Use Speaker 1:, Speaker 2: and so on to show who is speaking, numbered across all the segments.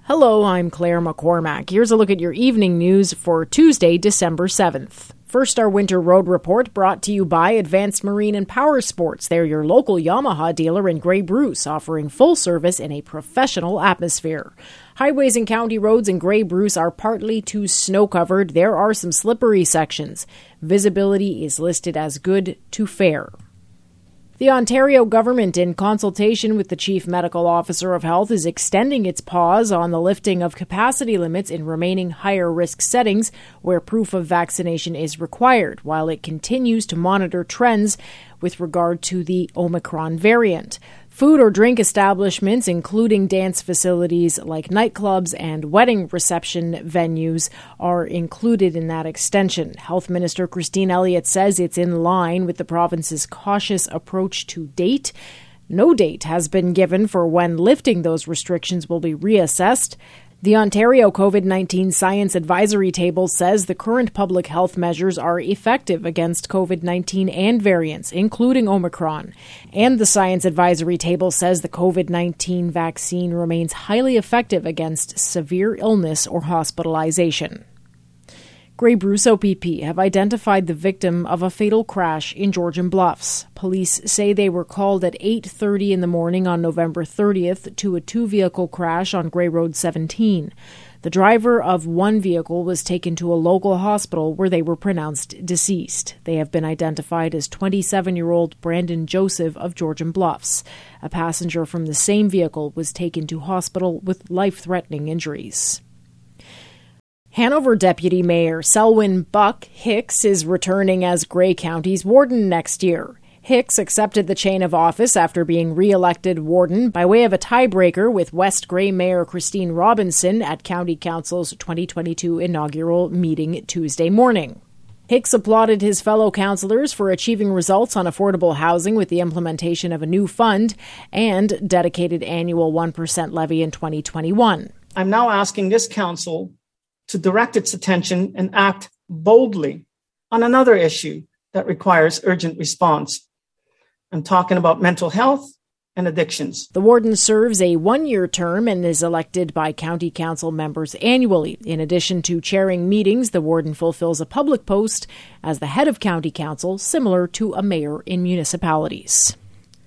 Speaker 1: Hello, I'm Claire McCormack. Here's a look at your evening news for Tuesday, December 7th. First, our winter road report brought to you by Advanced Marine and Power Sports. They're your local Yamaha dealer in Grey Bruce, offering full service in a professional atmosphere. Highways and county roads in Grey Bruce are partly to snow-covered. There are some slippery sections. Visibility is listed as good to fair. The Ontario government, in consultation with the Chief Medical Officer of Health, is extending its pause on the lifting of capacity limits in remaining higher-risk settings where proof of vaccination is required, while it continues to monitor trends with regard to the Omicron variant. Food or drink establishments, including dance facilities like nightclubs and wedding reception venues, are included in that extension. Health Minister Christine Elliott says it's in line with the province's cautious approach to date. No date has been given for when lifting those restrictions will be reassessed. The Ontario COVID-19 Science Advisory Table says the current public health measures are effective against COVID-19 and variants, including Omicron. And the Science Advisory Table says the COVID-19 vaccine remains highly effective against severe illness or hospitalization. Grey Bruce OPP have identified the victim of a fatal crash in Georgian Bluffs. Police say they were called at 8:30 in the morning on November 30th to a two-vehicle crash on Grey Road 17. The driver of one vehicle was taken to a local hospital where they were pronounced deceased. They have been identified as 27-year-old Brandon Joseph of Georgian Bluffs. A passenger from the same vehicle was taken to hospital with life-threatening injuries. Hanover Deputy Mayor Selwyn Buck Hicks is returning as Grey County's warden next year. Hicks accepted the chain of office after being re-elected warden by way of a tiebreaker with West Grey Mayor Christine Robinson at County Council's 2022 inaugural meeting Tuesday morning. Hicks applauded his fellow councillors for achieving results on affordable housing with the implementation of a new fund and dedicated annual 1% levy in 2021.
Speaker 2: I'm now asking this council to direct its attention and act boldly on another issue that requires urgent response. I'm talking about mental health and addictions.
Speaker 1: The warden serves a one-year term and is elected by county council members annually. In addition to chairing meetings, the warden fulfills a public post as the head of county council, similar to a mayor in municipalities.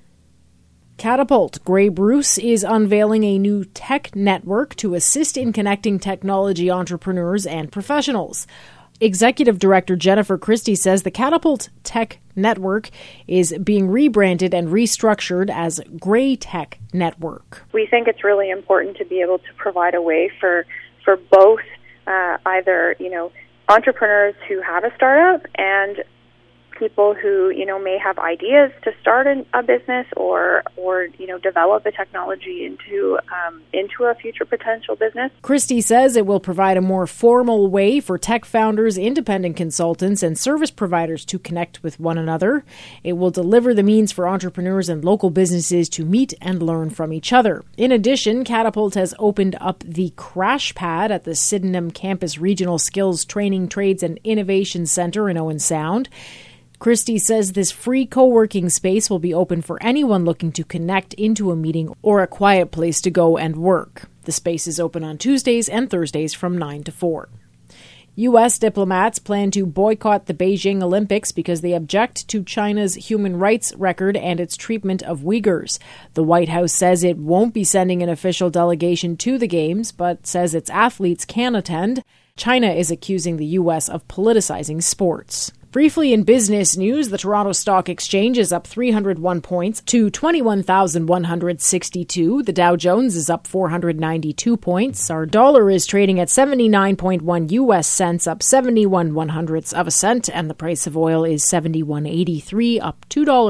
Speaker 1: Catapult Grey Bruce is unveiling a new tech network to assist in connecting technology entrepreneurs and professionals. Executive Director Jennifer Christie says the Catapult Tech Network is being rebranded and restructured as Grey Tech Network.
Speaker 3: We think it's really important to be able to provide a way for both either, entrepreneurs who have a startup and people who, may have ideas to start a business or develop the technology into a future potential business.
Speaker 1: Christie says it will provide a more formal way for tech founders, independent consultants, and service providers to connect with one another. It will deliver the means for entrepreneurs and local businesses to meet and learn from each other. In addition, Catapult has opened up the Crash Pad at the Sydenham Campus Regional Skills Training, Trades and Innovation Centre in Owen Sound. Christie says this free co-working space will be open for anyone looking to connect into a meeting or a quiet place to go and work. The space is open on Tuesdays and Thursdays from 9 to 4. U.S. diplomats plan to boycott the Beijing Olympics because they object to China's human rights record and its treatment of Uyghurs. The White House says it won't be sending an official delegation to the Games, but says its athletes can attend. China is accusing the U.S. of politicizing sports. Briefly in business news, the Toronto Stock Exchange is up 301 points to 21,162. The Dow Jones is up 492 points. Our dollar is trading at 79.1 U.S. cents, up 71/100ths of a cent, and the price of oil is $71.83, up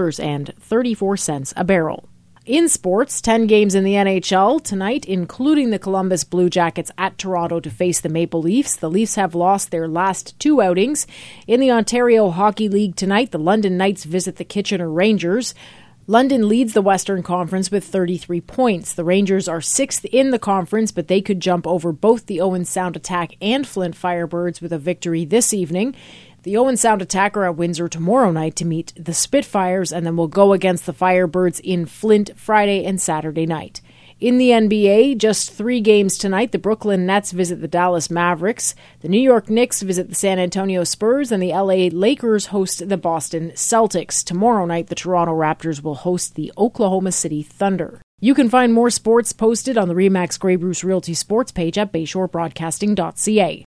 Speaker 1: $2.34 a barrel. In sports, 10 games in the NHL tonight, including the Columbus Blue Jackets at Toronto to face the Maple Leafs. The Leafs have lost their last two outings. In the Ontario Hockey League tonight, the London Knights visit the Kitchener Rangers. London leads the Western Conference with 33 points. The Rangers are sixth in the conference, but they could jump over both the Owen Sound Attack and Flint Firebirds with a victory this evening. The Owen Sound Attack are at Windsor tomorrow night to meet the Spitfires, and then will go against the Firebirds in Flint Friday and Saturday night. In the NBA, just 3 games tonight. The Brooklyn Nets visit the Dallas Mavericks. The New York Knicks visit the San Antonio Spurs, and the LA Lakers host the Boston Celtics. Tomorrow night, the Toronto Raptors will host the Oklahoma City Thunder. You can find more sports posted on the RE/MAX Grey Bruce Realty Sports page at BayshoreBroadcasting.ca.